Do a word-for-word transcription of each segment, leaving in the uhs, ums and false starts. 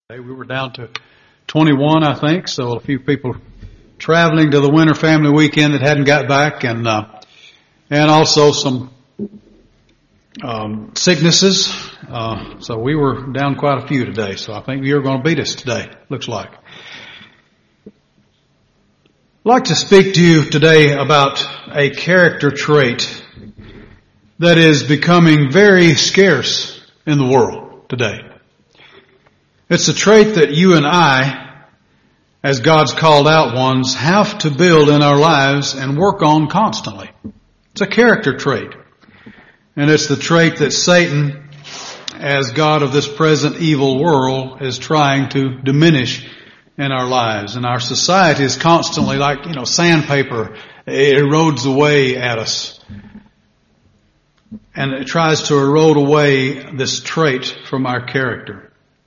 We were down to twenty-one, I think, so a few people traveling to the Winter Family Weekend that hadn't got back, and uh, and also some um, sicknesses. Uh, so we were down quite a few today. So I think you're going to beat us today. Looks like. I'd like to speak to you today about a character trait that is becoming very scarce in the world today. It's a trait that you and I, as God's called out ones, have to build in our lives and work on constantly. It's a character trait. And it's the trait that Satan, as God of this present evil world, is trying to diminish in our lives. And our society is constantly like, you know, sandpaper. It erodes away at us. And it tries to erode away this trait from our character.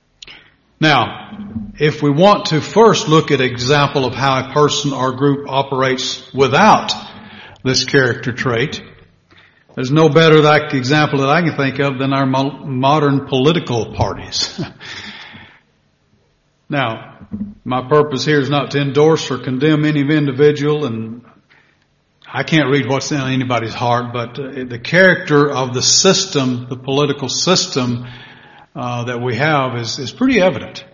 Now, if we want to first look at an example of how a person or group operates without this character trait, there's no better like example that I can think of than our mo- modern political parties. Now, my purpose here is not to endorse or condemn any individual, and I can't read what's in anybody's heart, but uh, the character of the system, the political system, Uh, that we have is, is pretty evident.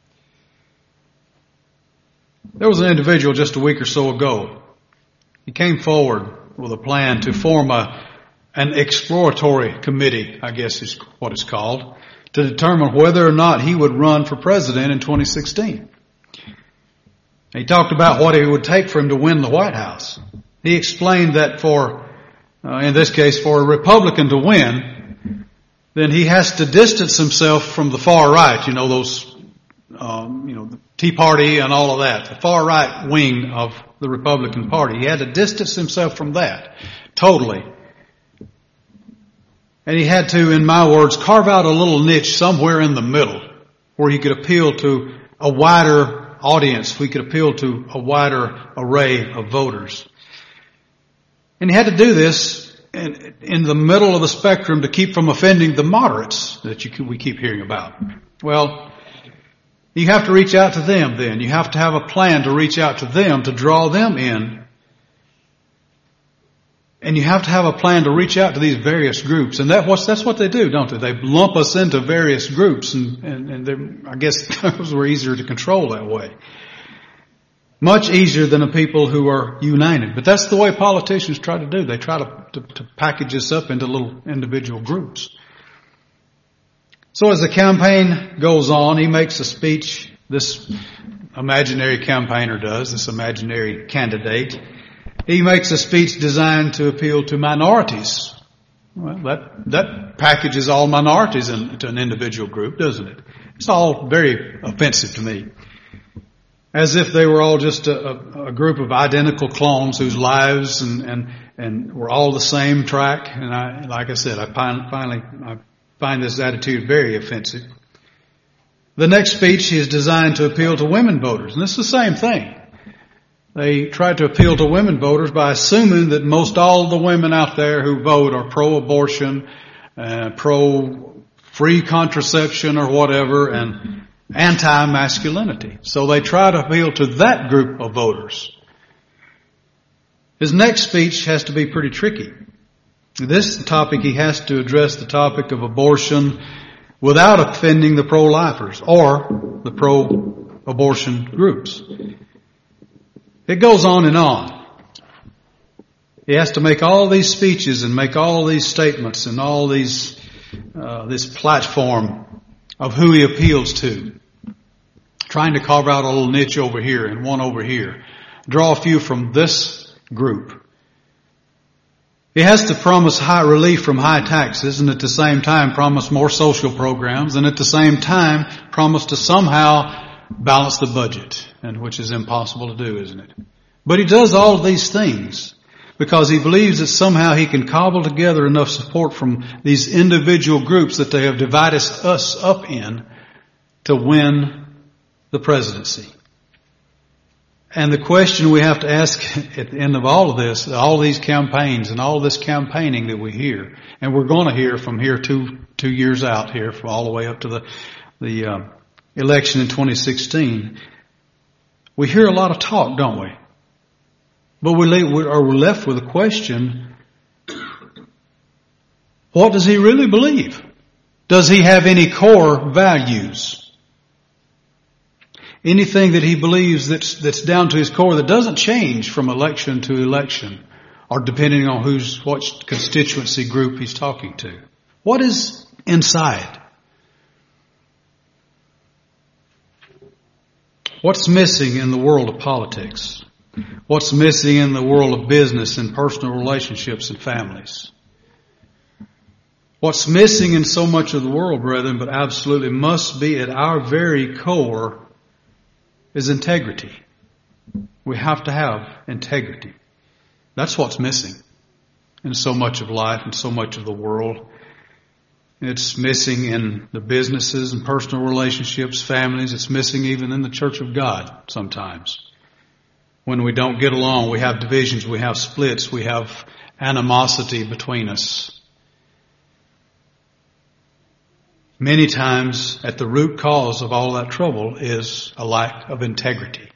There was an individual just a week or so ago. He came forward with a plan to form a, an exploratory committee, I guess is what it's called, to determine whether or not he would run for president in twenty sixteen. He talked about what it would take for him to win the White House. He explained that for, uh, in this case, for a Republican to win, then he has to distance himself from the far right, you know, those, um, you know, the Tea Party and all of that, the far right wing of the Republican Party. He had to distance himself from that totally. And he had to, in my words, carve out a little niche somewhere in the middle where he could appeal to a wider audience, we could appeal to a wider array of voters. And he had to do this In, in the middle of the spectrum to keep from offending the moderates that you, we keep hearing about. Well, you have to reach out to them then. You have to have a plan to reach out to them, to draw them in. And you have to have a plan to reach out to these various groups. And that was, that's what they do, don't they? They lump us into various groups, and, and, and I guess those were easier to control that way. Much easier than the people who are united. But that's the way politicians try to do. They try to, to, to package us up into little individual groups. So as the campaign goes on, he makes a speech, this imaginary campaigner does, this imaginary candidate. He makes a speech designed to appeal to minorities. Well, that, that packages all minorities into an individual group, doesn't it? It's all very offensive to me. As if they were all just a, a, a group of identical clones whose lives and, and, and were all the same track. And I, like I said, I finally, I find this attitude very offensive. The next speech is designed to appeal to women voters. And it's the same thing. They try to appeal to women voters by assuming that most all the women out there who vote are pro-abortion, uh, pro-free contraception or whatever, and anti-masculinity. So they try to appeal to that group of voters. His next speech has to be pretty tricky. This topic, he has to address the topic of abortion without offending the pro-lifers or the pro-abortion groups. It goes on and on. He has to make all these speeches and make all these statements and all these, uh, this platform of who he appeals to. Trying to carve out a little niche over here and one over here. Draw a few from this group. He has to promise high relief from high taxes, and at the same time promise more social programs, and at the same time promise to somehow balance the budget, and which is impossible to do, isn't it? But he does all of these things because he believes that somehow he can cobble together enough support from these individual groups that they have divided us up in to win the presidency. And the question we have to ask at the end of all of this, all these campaigns and all this campaigning that we hear, and we're going to hear from here two two years out here, from all the way up to the the uh, election in twenty sixteen, we hear a lot of talk, don't we? But we are left with a question, what does he really believe? Does he have any core values? Anything that he believes that's, that's down to his core that doesn't change from election to election or depending on who's, what constituency group he's talking to. What is inside? What's missing in the world of politics? What's missing in the world of business and personal relationships and families? What's missing in so much of the world, brethren, but absolutely must be at our very core, is integrity. We have to have integrity. That's what's missing in so much of life and so much of the world. It's missing in the businesses and personal relationships, families. It's missing even in the church of God sometimes. When we don't get along, we have divisions, we have splits, we have animosity between us. Many times, at the root cause of all that trouble is a lack of integrity.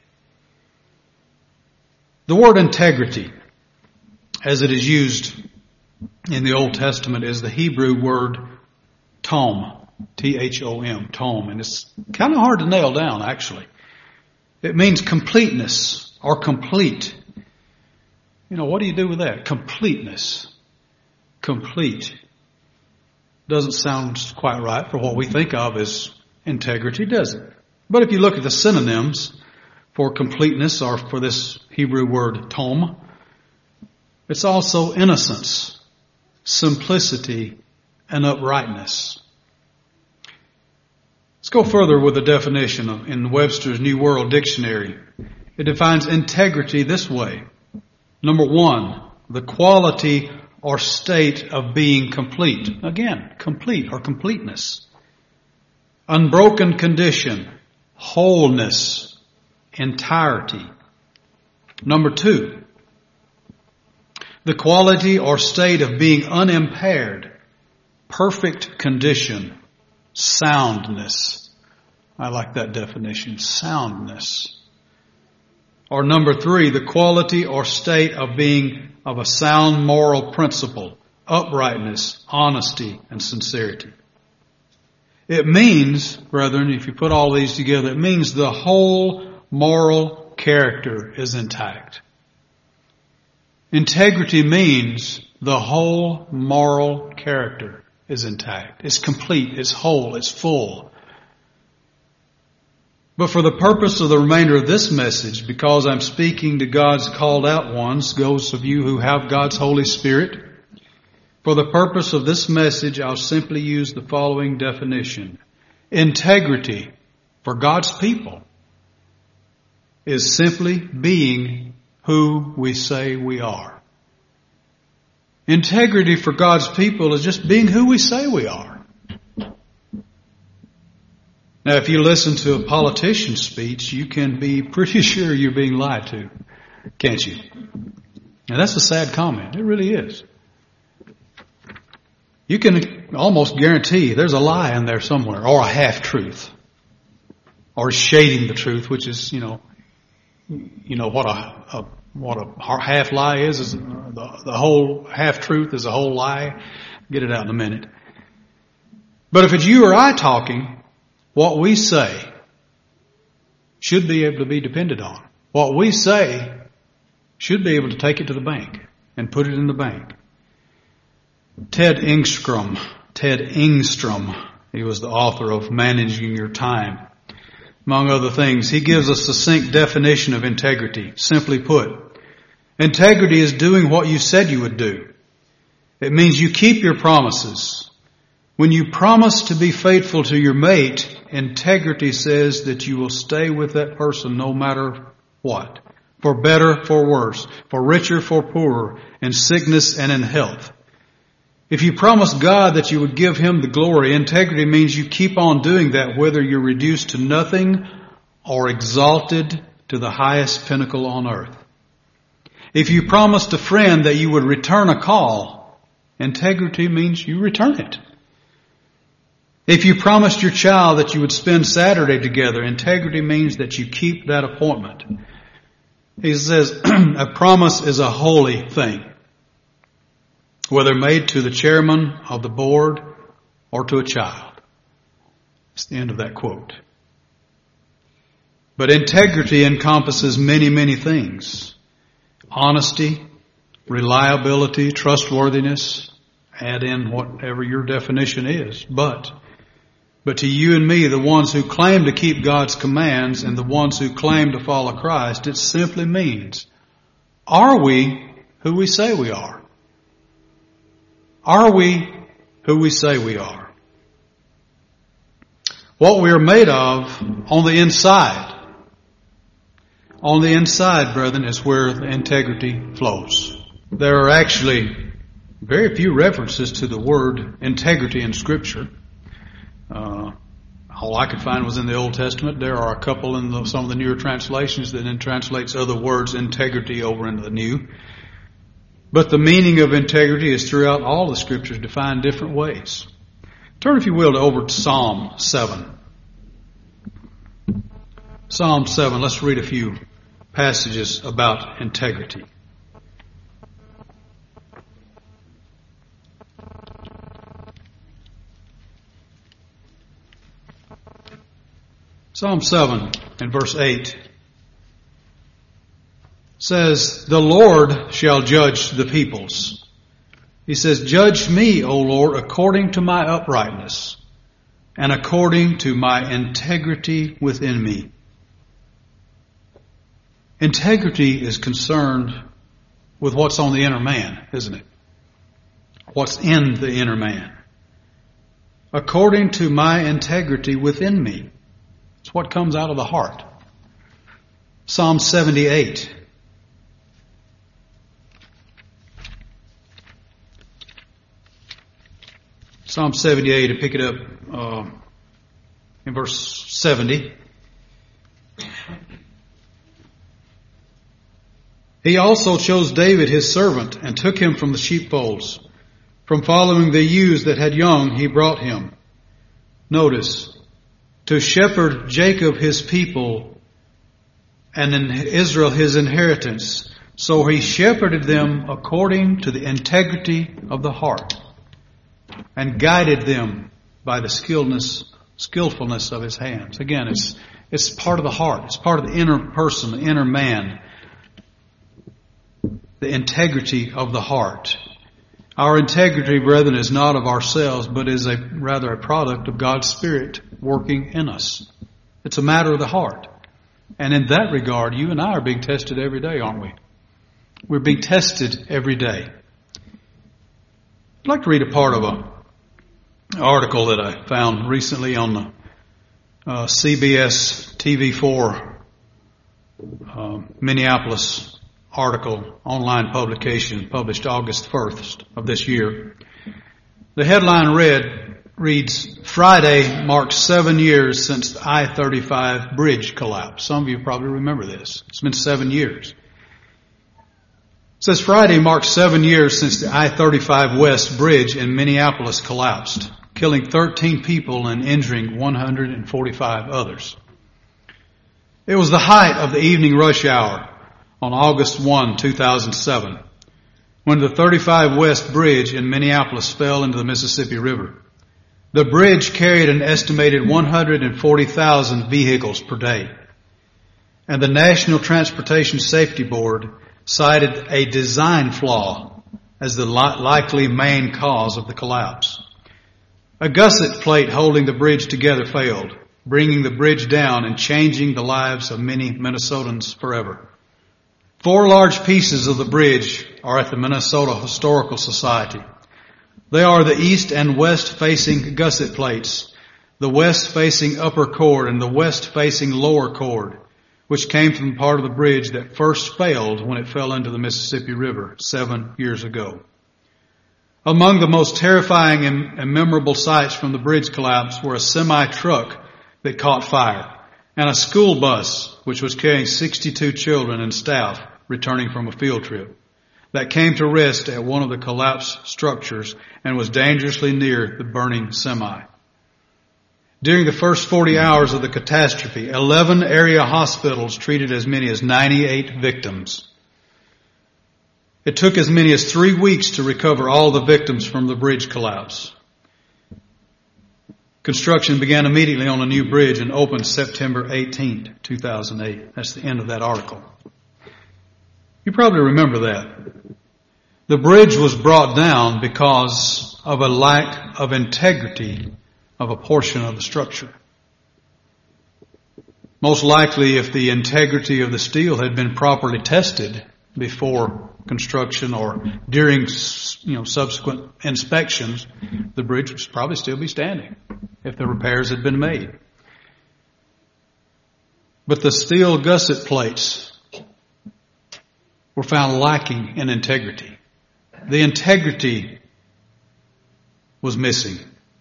The word integrity, as it is used in the Old Testament, is the Hebrew word tom, T H O M, tom, and it's kind of hard to nail down, actually. It means completeness or complete. You know, what do you do with that? Completeness. Complete. Doesn't sound quite right for what we think of as integrity, does it? But if you look at the synonyms for completeness or for this Hebrew word tom, it's also innocence, simplicity, and uprightness. Let's go further with the definition in Webster's New World Dictionary. It defines integrity this way. Number one, the quality or state of being complete. Again, complete or completeness. Unbroken condition, wholeness, entirety. Number two, the quality or state of being unimpaired, perfect condition, soundness. I like that definition, soundness. Or number three, the quality or state of being of a sound moral principle, uprightness, honesty, and sincerity. It means, brethren, if you put all these together, it means the whole moral character is intact. Integrity means the whole moral character is intact. It's complete, it's whole, it's full. But for the purpose of the remainder of this message, because I'm speaking to God's called out ones, those of you who have God's Holy Spirit, for the purpose of this message, I'll simply use the following definition. Integrity for God's people is simply being who we say we are. Integrity for God's people is just being who we say we are. Now, if you listen to a politician's speech, you can be pretty sure you're being lied to, can't you? Now, that's a sad comment. It really is. You can almost guarantee there's a lie in there somewhere, or a half-truth, or shading the truth, which is, you know, you know what a, a what a half lie is. Is the, the whole half-truth is a whole lie. Get it out in a minute. But if it's you or I talking, what we say should be able to be depended on. What we say should be able to take it to the bank and put it in the bank. Ted Engstrom, Ted Engstrom, he was the author of Managing Your Time. Among other things, he gives a succinct definition of integrity. Simply put, integrity is doing what you said you would do. It means you keep your promises. When you promise to be faithful to your mate, integrity says that you will stay with that person no matter what. For better, for worse. For richer, for poorer. In sickness and in health. If you promise God that you would give Him the glory, integrity means you keep on doing that whether you're reduced to nothing or exalted to the highest pinnacle on earth. If you promised a friend that you would return a call, integrity means you return it. If you promised your child that you would spend Saturday together, integrity means that you keep that appointment. He says, a promise is a holy thing, whether made to the chairman of the board or to a child. That's the end of that quote. But integrity encompasses many, many things. Honesty, reliability, trustworthiness. Add in whatever your definition is. But, but to you and me, the ones who claim to keep God's commands and the ones who claim to follow Christ, it simply means, are we who we say we are? Are we who we say we are? What we are made of on the inside. On the inside, brethren, is where the integrity flows. There are actually very few references to the word integrity in Scripture. Uh, all I could find was in the Old Testament. There are a couple in the, some of the newer translations that then translates other words integrity over into the New. But the meaning of integrity is throughout all the Scriptures defined different ways. Turn, if you will, to over to Psalm seven. Psalm seven, let's read a few passages about integrity. Psalm seven and verse eight says, the Lord shall judge the peoples. He says, judge me, O Lord, according to my uprightness and according to my integrity within me. Integrity is concerned with what's on the inner man, isn't it? What's in the inner man. According to my integrity within me. It's what comes out of the heart. Psalm seventy-eight. Psalm seventy-eight, and pick it up uh, in verse seventy. He also chose David his servant and took him from the sheepfolds. From following the ewes that had young, he brought him. Notice, to shepherd Jacob his people and in Israel his inheritance. So he shepherded them according to the integrity of the heart and guided them by the skillness, skillfulness of his hands. Again, it's, it's part of the heart. It's part of the inner person, the inner man. The integrity of the heart. Our integrity, brethren, is not of ourselves, but is a rather a product of God's Spirit working in us. It's a matter of the heart. And in that regard, you and I are being tested every day, aren't we? We're being tested every day. I'd like to read a part of a an article that I found recently on the uh, C B S T V four uh, Minneapolis article, online publication, published August first of this year. The headline read, reads, Friday marks seven years since the I thirty-five bridge collapse. Some of you probably remember this. It's been seven years. It says Friday marks seven years since the I thirty-five West bridge in Minneapolis collapsed, killing thirteen people and injuring one hundred forty-five others. It was the height of the evening rush hour on August first, two thousand seven, when the thirty-five West Bridge in Minneapolis fell into the Mississippi River. The bridge carried an estimated one hundred forty thousand vehicles per day, and the National Transportation Safety Board cited a design flaw as the li- likely main cause of the collapse. A gusset plate holding the bridge together failed, bringing the bridge down and changing the lives of many Minnesotans forever. Four large pieces of the bridge are at the Minnesota Historical Society. They are the east and west facing gusset plates, the west facing upper chord and the west facing lower chord, which came from part of the bridge that first failed when it fell into the Mississippi River seven years ago. Among the most terrifying and memorable sights from the bridge collapse were a semi-truck that caught fire and a school bus which was carrying sixty-two children and staff returning from a field trip that came to rest at one of the collapsed structures and was dangerously near the burning semi. During the first forty hours of the catastrophe, eleven area hospitals treated as many as ninety-eight victims. It took as many as three weeks to recover all the victims from the bridge collapse. Construction began immediately on a new bridge and opened September eighteenth, two thousand eight. That's the end of that article. You probably remember that. The bridge was brought down because of a lack of integrity of a portion of the structure. Most likely, if the integrity of the steel had been properly tested before construction or during, you know, subsequent inspections, the bridge would probably still be standing if the repairs had been made. But the steel gusset plates were found lacking in integrity. The integrity was missing.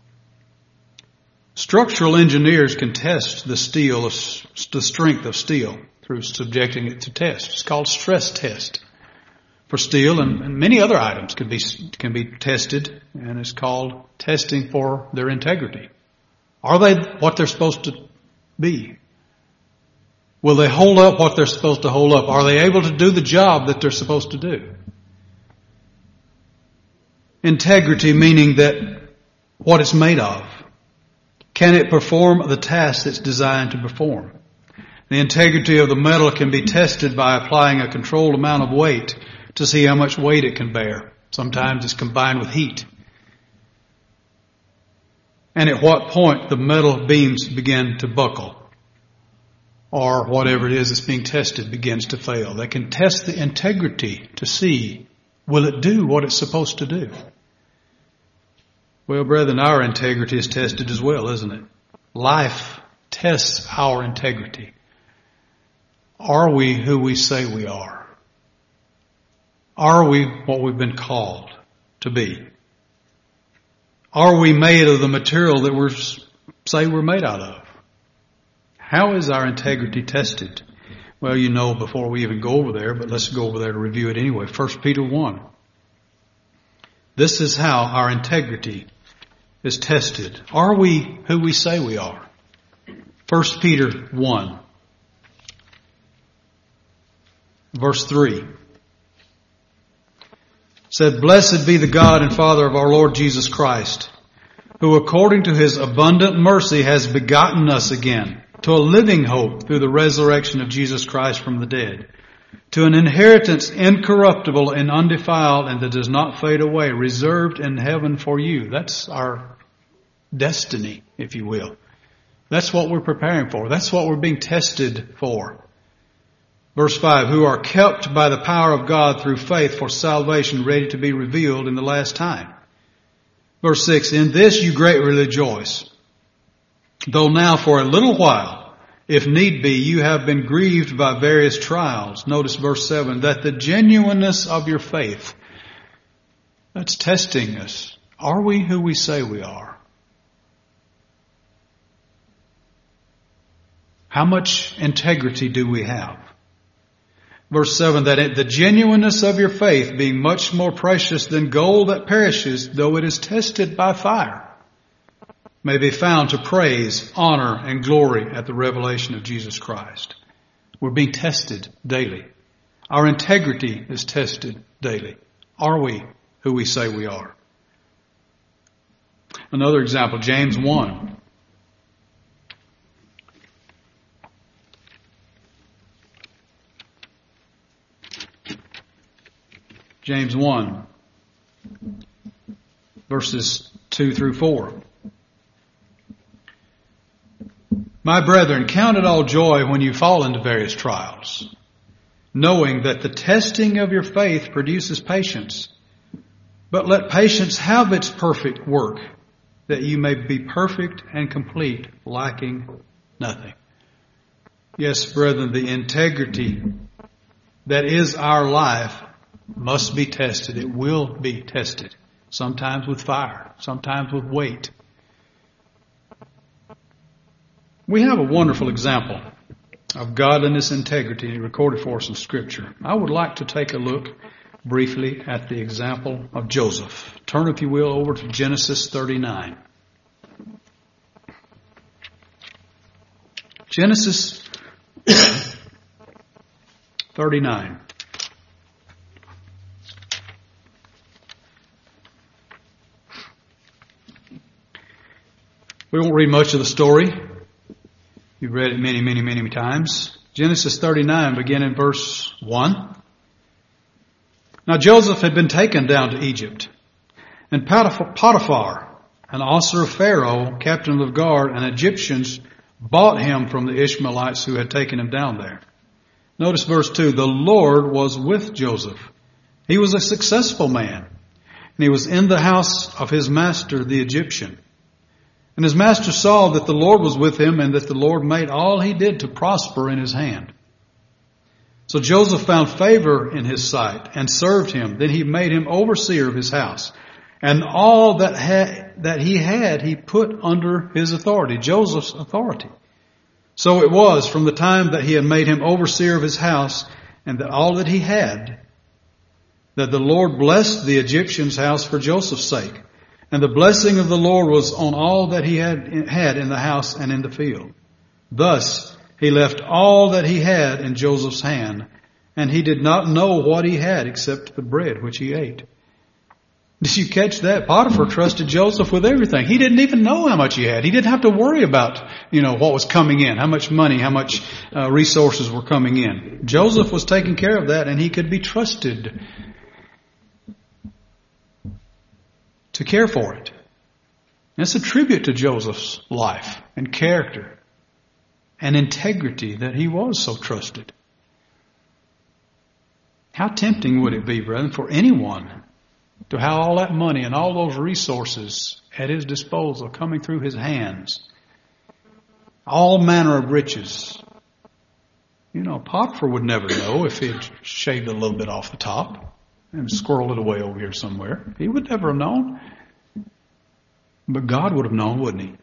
Structural engineers can test the steel, the strength of steel through subjecting it to test. It's called stress test for steel, and, and many other items can be can be tested, and it's called testing for their integrity. Are they what they're supposed to be? Will they hold up what they're supposed to hold up? Are they able to do the job that they're supposed to do? Integrity meaning that what it's made of. Can it perform the task it's designed to perform? The integrity of the metal can be tested by applying a controlled amount of weight to see how much weight it can bear. Sometimes it's combined with heat. And at what point the metal beams begin to buckle, or whatever it is that's being tested begins to fail. They can test the integrity to see, will it do what it's supposed to do? Well, brethren, our integrity is tested as well, isn't it? Life tests our integrity. Are we who we say we are? Are we what we've been called to be? Are we made of the material that we say we're made out of? How is our integrity tested? Well, you know before we even go over there, but let's go over there to review it anyway. First Peter one. This is how our integrity is tested. Are we who we say we are? First Peter one. Verse three. Said, "Blessed be the God and Father of our Lord Jesus Christ, who according to His abundant mercy has begotten us again to a living hope through the resurrection of Jesus Christ from the dead, to an inheritance incorruptible and undefiled and that does not fade away, reserved in heaven for you." That's our destiny, if you will. That's what we're preparing for. That's what we're being tested for. Verse five, "Who are kept by the power of God through faith for salvation ready to be revealed in the last time." Verse six, "In this you greatly rejoice, though now for a little while, if need be, you have been grieved by various trials." Notice verse seven, "that the genuineness of your faith," that's testing us. Are we who we say we are? How much integrity do we have? Verse seven, "that the genuineness of your faith, being much more precious than gold that perishes, though it is tested by fire, may be found to praise, honor, and glory at the revelation of Jesus Christ." We're being tested daily. Our integrity is tested daily. Are we who we say we are? Another example, James one. James one, verses two through four. "My brethren, count it all joy when you fall into various trials, knowing that the testing of your faith produces patience. But let patience have its perfect work, that you may be perfect and complete, lacking nothing." Yes, brethren, the integrity that is our life must be tested. It will be tested. Sometimes with fire, sometimes with weight. We have a wonderful example of godliness and integrity recorded for us in Scripture. I would like to take a look briefly at the example of Joseph. Turn, if you will, over to Genesis thirty-nine. Genesis thirty-nine. We won't read much of the story. You've read it many, many, many times. Genesis thirty-nine, begin in verse one. Now Joseph had been taken down to Egypt, and Potiphar, an officer of Pharaoh, captain of the guard, and Egyptians bought him from the Ishmaelites who had taken him down there. Notice verse two. The Lord was with Joseph. He was a successful man, and he was in the house of his master, the Egyptian. And his master saw that the Lord was with him, and that the Lord made all he did to prosper in his hand. So Joseph found favor in his sight and served him. Then he made him overseer of his house. And all that ha- that he had, he put under his authority, Joseph's authority. So it was from the time that he had made him overseer of his house, and that all that he had, that the Lord blessed the Egyptian's house for Joseph's sake. And the blessing of the Lord was on all that he had had in the house and in the field. Thus he left all that he had in Joseph's hand, and he did not know what he had except the bread which he ate. Did you catch that? Potiphar trusted Joseph with everything. He didn't even know how much he had. He didn't have to worry about, you know, what was coming in, how much money, how much uh, resources were coming in. Joseph was taking care of that, and he could be trusted to care for it. That's a tribute to Joseph's life and character and integrity, that he was so trusted. How tempting would it be, brethren, for anyone to have all that money and all those resources at his disposal coming through his hands, all manner of riches. You know, Potiphar would never know if he'd shaved a little bit off the top and squirreled it away over here somewhere. He would never have known. But God would have known, wouldn't he?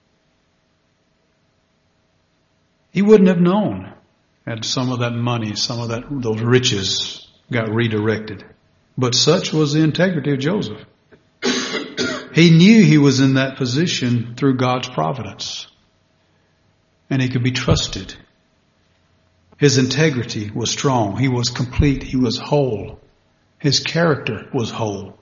He wouldn't have known had some of that money, some of that those riches got redirected. But such was the integrity of Joseph. He knew he was in that position through God's providence. And he could be trusted. His integrity was strong. He was complete. He was whole. His character was whole.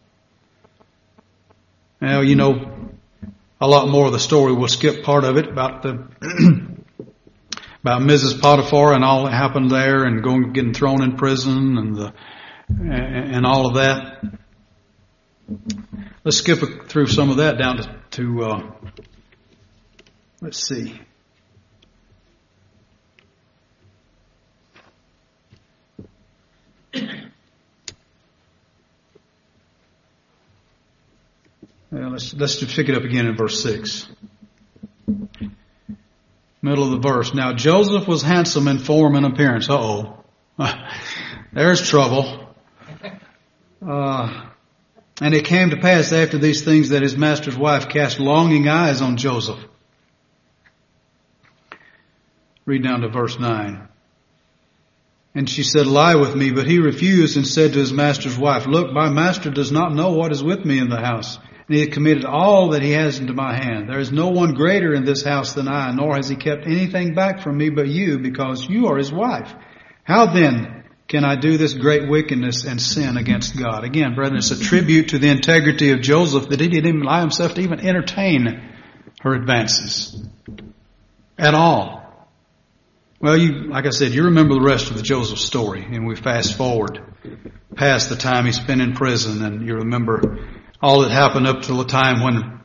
Now, you know, a lot more of the story. We'll skip part of it about the about Missus Potiphar and all that happened there, and going getting thrown in prison and the and all of that. Let's skip through some of that down to, to uh, let's see. Well, let's, let's just pick it up again in verse six. Middle of the verse. Now Joseph was handsome in form and appearance. Uh-oh. There's trouble. Uh, and it came to pass after these things that his master's wife cast longing eyes on Joseph. Read down to verse nine. And she said, lie with me. But he refused and said to his master's wife, look, my master does not know what is with me in the house. And he has committed all that he has into my hand. There is no one greater in this house than I, nor has he kept anything back from me but you, because you are his wife. How then can I do this great wickedness and sin against God? Again, brethren, it's a tribute to the integrity of Joseph that he didn't even allow himself to even entertain her advances at all. Well, you, like I said, you remember the rest of the Joseph story, and we fast forward past the time he spent in prison, and you remember all that happened up till the time when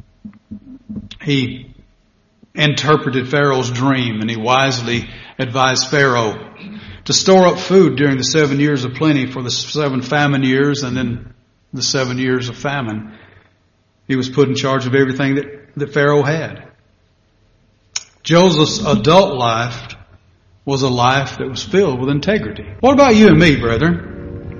he interpreted Pharaoh's dream, and he wisely advised Pharaoh to store up food during the seven years of plenty for the seven famine years, and then the seven years of famine. He was put in charge of everything that, that Pharaoh had. Joseph's adult life was a life that was filled with integrity. What about you and me, brethren?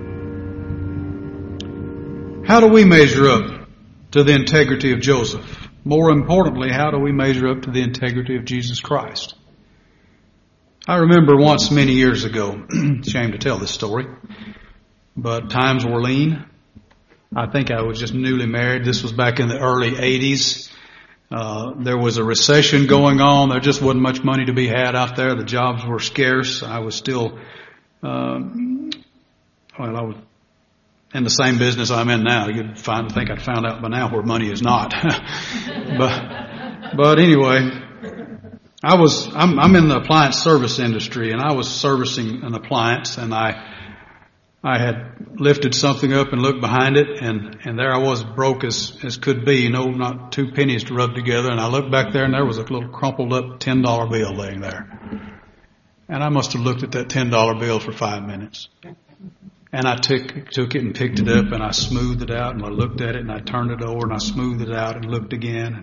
How do we measure up to the integrity of Joseph? More importantly, how do we measure up to the integrity of Jesus Christ? I remember once many years ago, shame to tell this story, but times were lean. I think I was just newly married. This was back in the early eighties. Uh, there was a recession going on. There just wasn't much money to be had out there. The jobs were scarce. I was still, um, well, I was in the same business I'm in now. You'd find, I think I'd found out by now where money is not. but, but anyway, I was, I'm, I'm in the appliance service industry, and I was servicing an appliance, and I, I had lifted something up and looked behind it, and, and there I was, broke as, as could be, no, not two pennies to rub together. And I looked back there, and there was a little crumpled up ten dollar bill laying there. And I must have looked at that ten dollar bill for five minutes. And I took, took it and picked it up, and I smoothed it out, and I looked at it, and I turned it over, and I smoothed it out and looked again.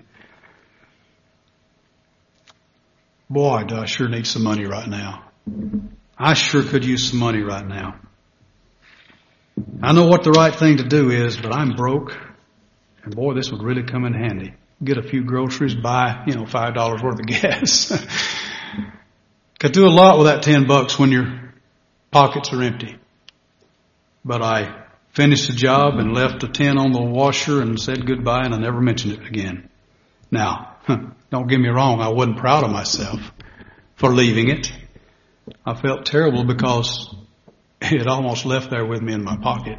Boy, do I sure need some money right now. I sure could use some money right now. I know what the right thing to do is, but I'm broke, and boy, this would really come in handy. Get a few groceries, buy, you know, five dollars worth of gas. Could do a lot with that ten bucks when your pockets are empty. But I finished the job and left the ten on the washer and said goodbye, and I never mentioned it again. Now, don't get me wrong, I wasn't proud of myself for leaving it. I felt terrible because it almost left there with me in my pocket.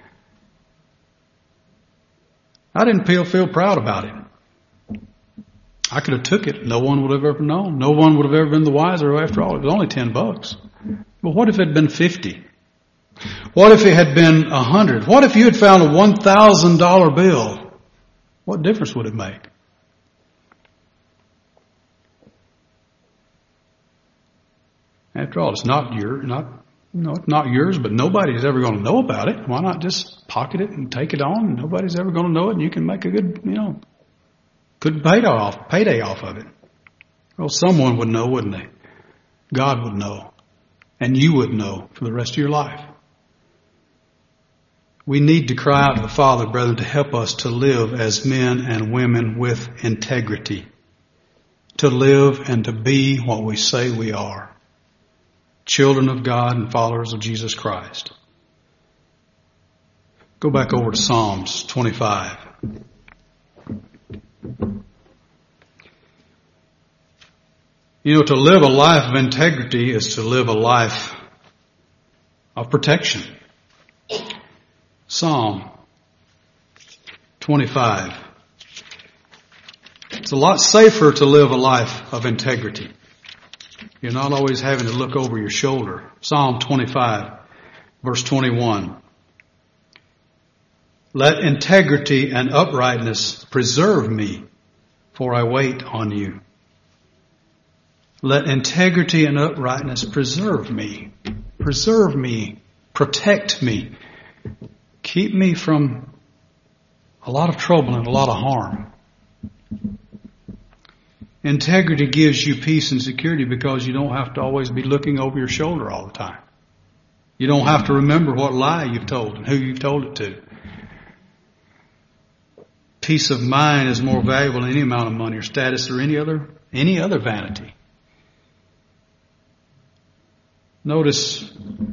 I didn't feel, feel proud about it. I could have took it. No one would have ever known. No one would have ever been the wiser. After all, it was only ten bucks. But what if it had been fifty? What if it had been a hundred? What if you had found a one thousand dollar bill? What difference would it make? After all, it's not your, not No, it's not yours, but nobody's ever going to know about it. Why not just pocket it and take it on? Nobody's ever going to know it, and you can make a good, you know, good payday off, payday off of it. Well, someone would know, wouldn't they? God would know, and you would know for the rest of your life. We need to cry out to the Father, brethren, to help us to live as men and women with integrity, to live and to be what we say we are. Children of God and followers of Jesus Christ. Go back over to Psalms twenty-five. You know, to live a life of integrity is to live a life of protection. Psalm twenty-five. It's a lot safer to live a life of integrity. You're not always having to look over your shoulder. Psalm twenty-five, verse twenty-one. Let integrity and uprightness preserve me, for I wait on you. Let integrity and uprightness preserve me. Preserve me. Protect me. Keep me from a lot of trouble and a lot of harm. Integrity gives you peace and security because you don't have to always be looking over your shoulder all the time. You don't have to remember what lie you've told and who you've told it to. Peace of mind is more valuable than any amount of money or status or any other, any other vanity. Notice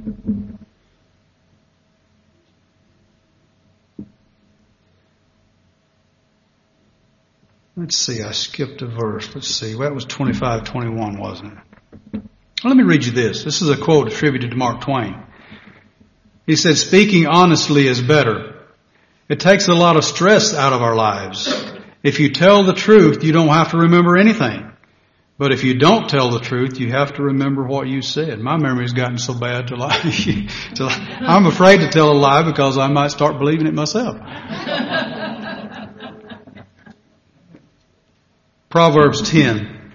Let's see, I skipped a verse. Let's see, well, that was twenty-five twenty-one, wasn't it? Let me read you this. This is a quote attributed to Mark Twain. He said, speaking honestly is better. It takes a lot of stress out of our lives. If you tell the truth, you don't have to remember anything. But if you don't tell the truth, you have to remember what you said. My memory's gotten so bad till I, till I, I'm afraid to tell a lie because I might start believing it myself. Proverbs ten.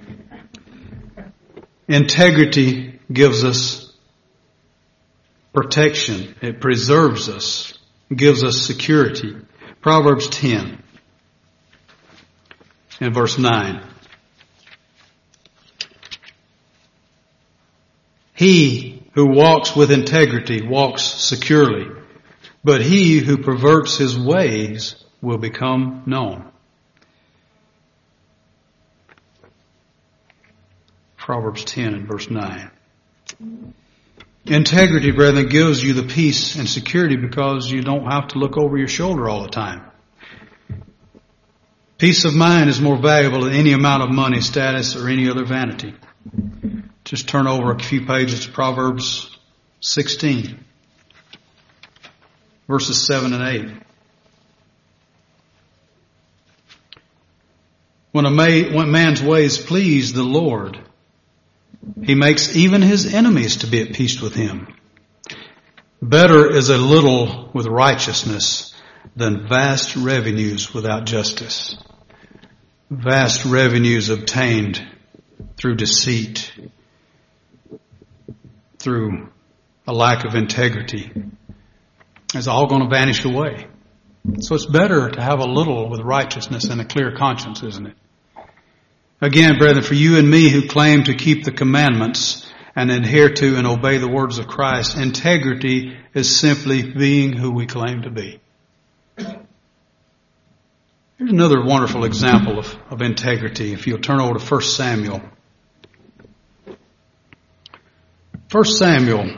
Integrity gives us protection. It preserves us. Gives us security. Proverbs ten and verse nine. He who walks with integrity walks securely, but he who perverts his ways will become known. Proverbs ten and verse nine. Integrity, brethren, gives you the peace and security because you don't have to look over your shoulder all the time. Peace of mind is more valuable than any amount of money, status, or any other vanity. Just turn over a few pages to Proverbs sixteen, verses seven and eight. When a man's ways please the Lord, he makes even his enemies to be at peace with him. Better is a little with righteousness than vast revenues without justice. Vast revenues obtained through deceit, through a lack of integrity, is all going to vanish away. So it's better to have a little with righteousness and a clear conscience, isn't it? Again, brethren, for you and me who claim to keep the commandments and adhere to and obey the words of Christ, integrity is simply being who we claim to be. Here's another wonderful example of, of integrity. If you'll turn over to First Samuel. First Samuel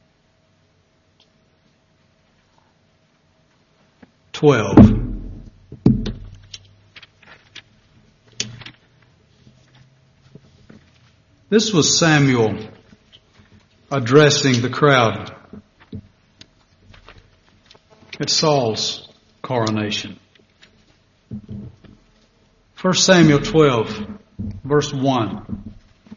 twelve. This was Samuel addressing the crowd at Saul's coronation. First Samuel twelve, verse one.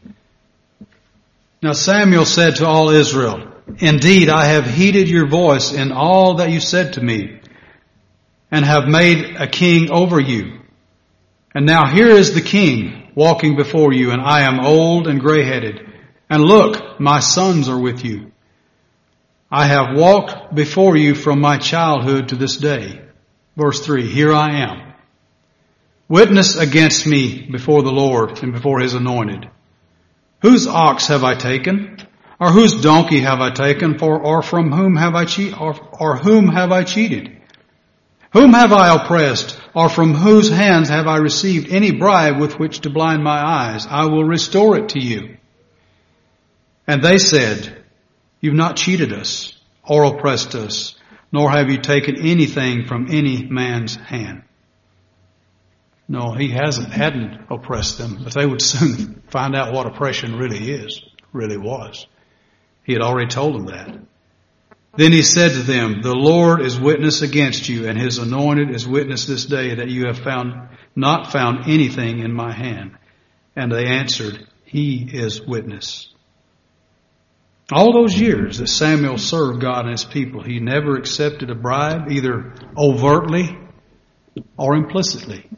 Now Samuel said to all Israel, "Indeed, I have heeded your voice in all that you said to me, and have made a king over you. And now here is the king walking before you, and I am old and gray-headed. And look, my sons are with you. I have walked before you from my childhood to this day." Verse three, "Here I am. Witness against me before the Lord and before his anointed. Whose ox have I taken? Or whose donkey have I taken? For, or from whom have I cheated? Or, or whom have I cheated? Whom have I oppressed? Or from whose hands have I received any bribe with which to blind my eyes? I will restore it to you." And they said, "You've not cheated us or oppressed us, nor have you taken anything from any man's hand." No, he hasn't, hadn't oppressed them, but they would soon find out what oppression really is, really was. He had already told them that. Then he said to them, "The Lord is witness against you, and his anointed is witness this day that you have found, not found anything in my hand." And they answered, "He is witness." All those years that Samuel served God and his people, he never accepted a bribe, either overtly or implicitly.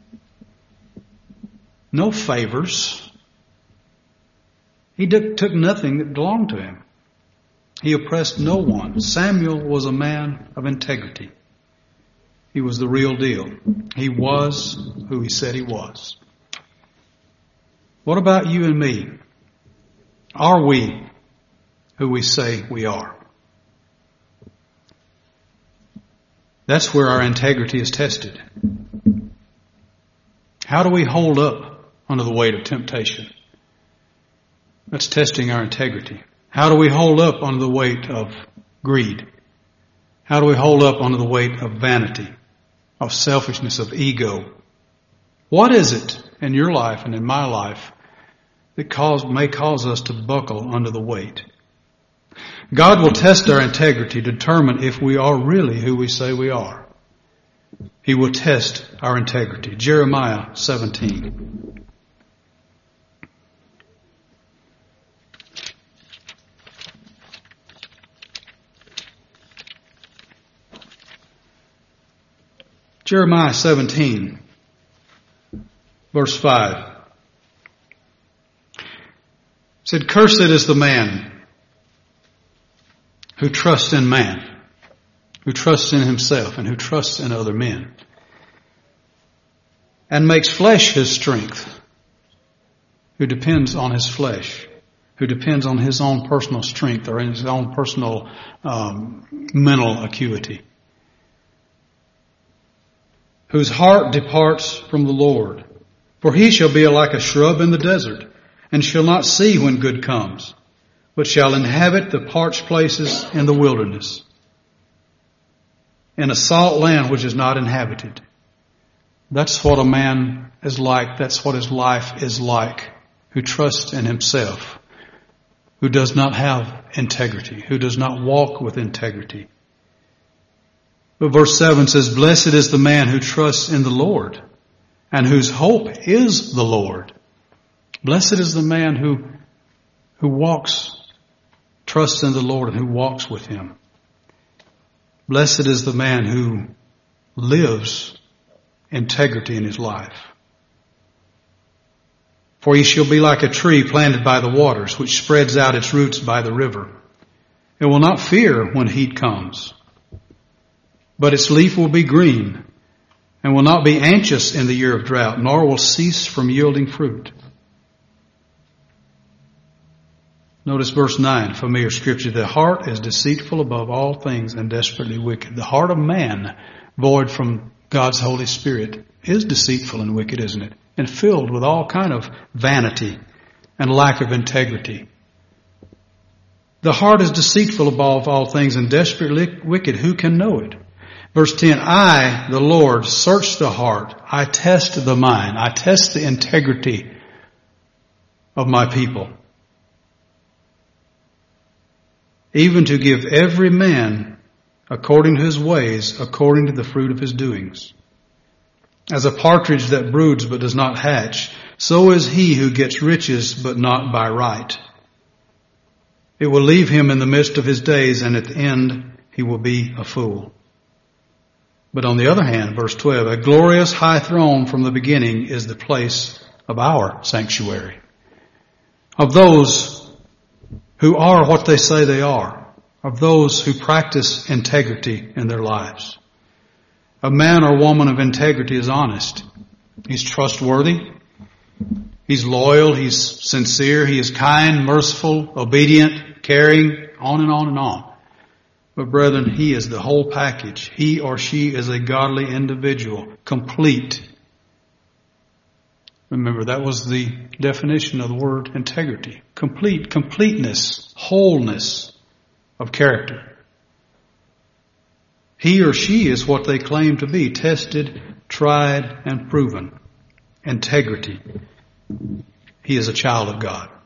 No favors. He took nothing that belonged to him. He oppressed no one. Samuel was a man of integrity. He was the real deal. He was who he said he was. What about you and me? Are we who we say we are? That's where our integrity is tested. How do we hold up under the weight of temptation? That's testing our integrity. How do we hold up under the weight of greed? How do we hold up under the weight of vanity, of selfishness, of ego? What is it in your life and in my life that cause, may cause us to buckle under the weight? God will test our integrity to determine if we are really who we say we are. He will test our integrity. Jeremiah seventeen. Jeremiah seventeen, verse five. It said, "Cursed is the man who trusts in man, who trusts in himself, and who trusts in other men, and makes flesh his strength, who depends on his flesh, who depends on his own personal strength or in his own personal um, mental acuity, whose heart departs from the Lord. For he shall be like a shrub in the desert, and shall not see when good comes, but shall inhabit the parched places in the wilderness, in a salt land which is not inhabited. That's what a man is like. That's what his life is like, who trusts in himself, who does not have integrity, who does not walk with integrity. But verse seven says, blessed is the man who trusts in the Lord and whose hope is the Lord. Blessed is the man who, who walks, trusts in the Lord and who walks with him. Blessed is the man who lives integrity in his life. For he shall be like a tree planted by the waters, which spreads out its roots by the river. It will not fear when heat comes, but its leaf will be green, and will not be anxious in the year of drought, nor will cease from yielding fruit. Notice verse nine, familiar scripture. The heart is deceitful above all things and desperately wicked. The heart of man, void from God's Holy Spirit, is deceitful and wicked, isn't it? And filled with all kind of vanity and lack of integrity. The heart is deceitful above all things and desperately wicked. Who can know it? Verse ten, I, the Lord, search the heart. I test the mind. I test the integrity of my people, even to give every man according to his ways, according to the fruit of his doings. As a partridge that broods but does not hatch, so is he who gets riches but not by right. It will leave him in the midst of his days, and at the end he will be a fool. But on the other hand, verse twelve, a glorious high throne from the beginning is the place of our sanctuary, of those who are what they say they are, of those who practice integrity in their lives. A man or woman of integrity is honest. He's trustworthy. He's loyal. He's sincere. He is kind, merciful, obedient, caring, on and on and on. But brethren, he is the whole package. He or she is a godly individual, complete. Remember, that was the definition of the word integrity. Complete, completeness, wholeness of character. He or she is what they claim to be, tested, tried, and proven. Integrity. He is a child of God.